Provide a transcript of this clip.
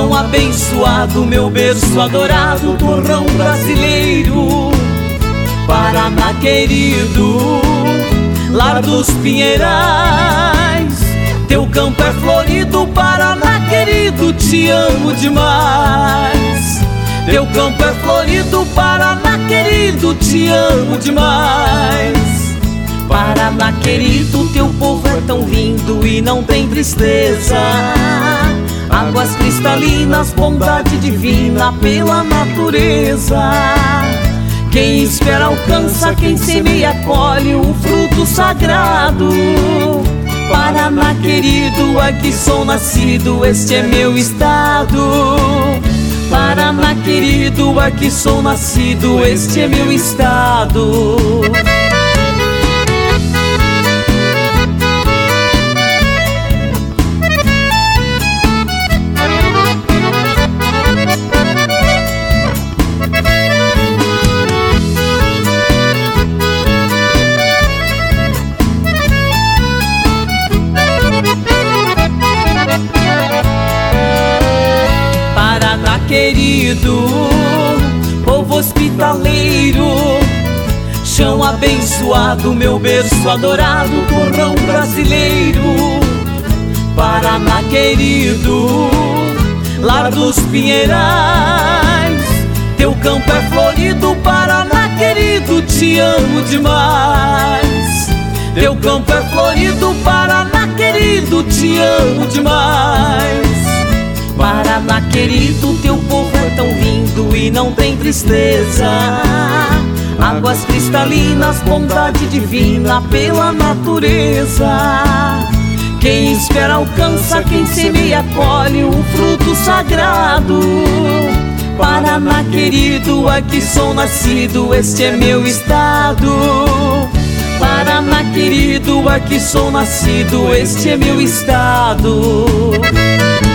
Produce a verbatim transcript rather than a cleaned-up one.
Chão abençoado, meu berço adorado, torrão brasileiro. Paraná querido, lar dos pinheirais. Teu campo é florido, Paraná querido, te amo demais. Teu campo é florido, Paraná querido, te amo demais. Paraná querido, teu povo é tão lindo e não tem tristeza. Águas cristalinas, bondade divina pela natureza. Quem espera alcança, quem semeia colhe o fruto sagrado. Paraná querido, aqui sou nascido, este é meu estado. Paraná querido, aqui sou nascido, este é meu estado. Paraná querido, povo hospitaleiro. Chão abençoado, meu berço adorado, torrão brasileiro. Paraná querido, lar dos pinheirais. Teu campo é florido, Paraná querido, te amo demais. Teu campo é florido, Paraná querido, te amo demais. Paraná querido, teu povo é tão lindo e não tem tristeza. Águas cristalinas, bondade divina pela natureza. Quem espera alcança, quem semeia colhe o fruto sagrado. Paraná querido, aqui sou nascido, este é meu estado. Paraná querido, aqui sou nascido, este é meu estado.